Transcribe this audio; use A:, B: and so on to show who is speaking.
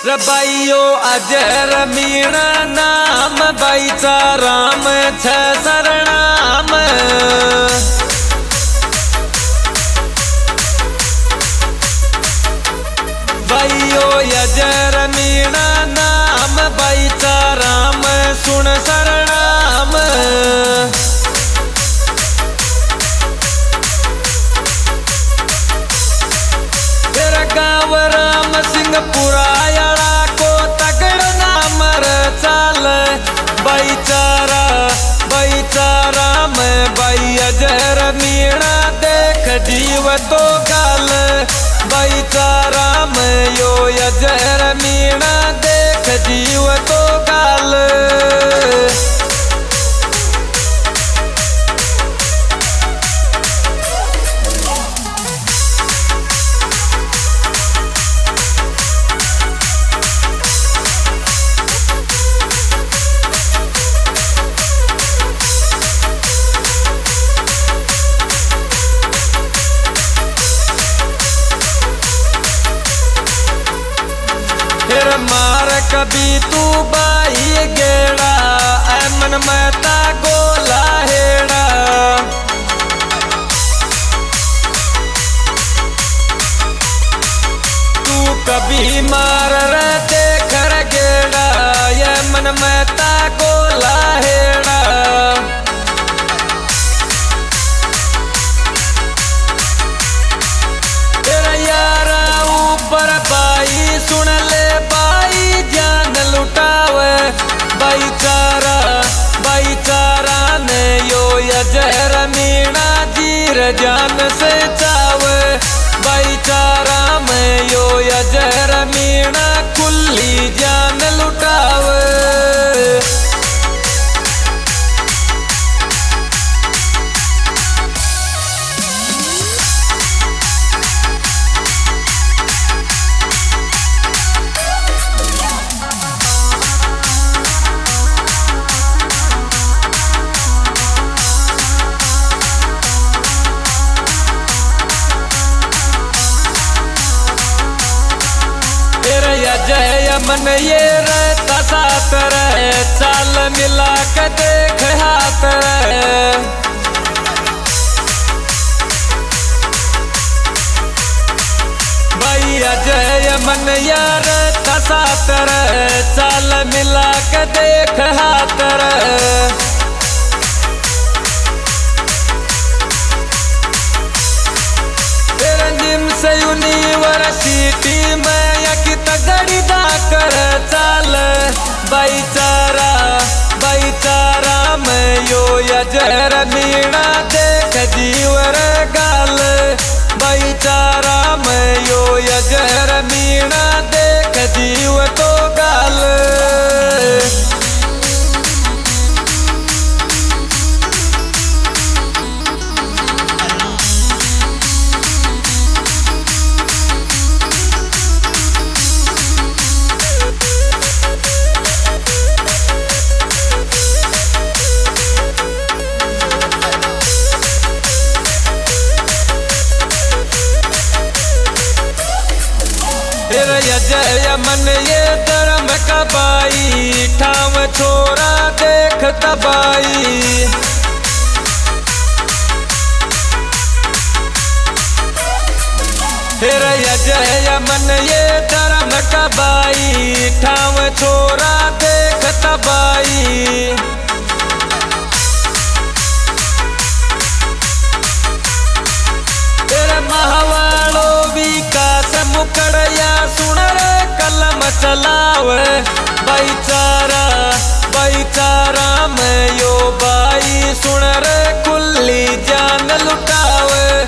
A: रबाइयो अजर मीणा नाम बाईचा राम छ सरनाम। बाइयो अजर मीणा नाम बाईचा राम सुन सरनाम। तेरा गाँव राम सिंहपुरा बाईचारा में बाई अजर मीणा देख जीव तो गाल। बाईचारा में यो अजर मीणा देख जीव तो गाल। फिर मार कभी तू बाई गेड़ा मन महता गोला हेड़ा। तू कभी मार रे देख रे गेड़ा ये मन महता गोला हेड़ा। तेरा यारा ऊपर बाई सुन ले बाईचारा ने यो अजर मीणा जीर जान से चावे। बाईचारा में यो अजर मीणा कुल्ली जान लुटावे। जय मन ये रहता साथ रहे चाल मिला के देख हाथ रहे। भैया जय मन ये रहता साथ रहे चाल मिला के देख हाथ रहे। तेरा जिम से यूनिवर्सिटी में तगड़ी दा कर चाल। बाईचारा में यो अजर मीणा देख जीवर गाल। बाईचारा में यो अजर मीणा देख जीव तो गाल। फिर जय मन ये धर्म का बाई ठाम छोरा देख तबाई। फिर जय मन ये धर्म का बाई ठाम छोरा देख तबाई। तेरे महावाड़ो विकास मुकड़या सुन रे कलम चलावे। बाईचारा में यो बाई सुन रे कुल्ली जान लुटावे।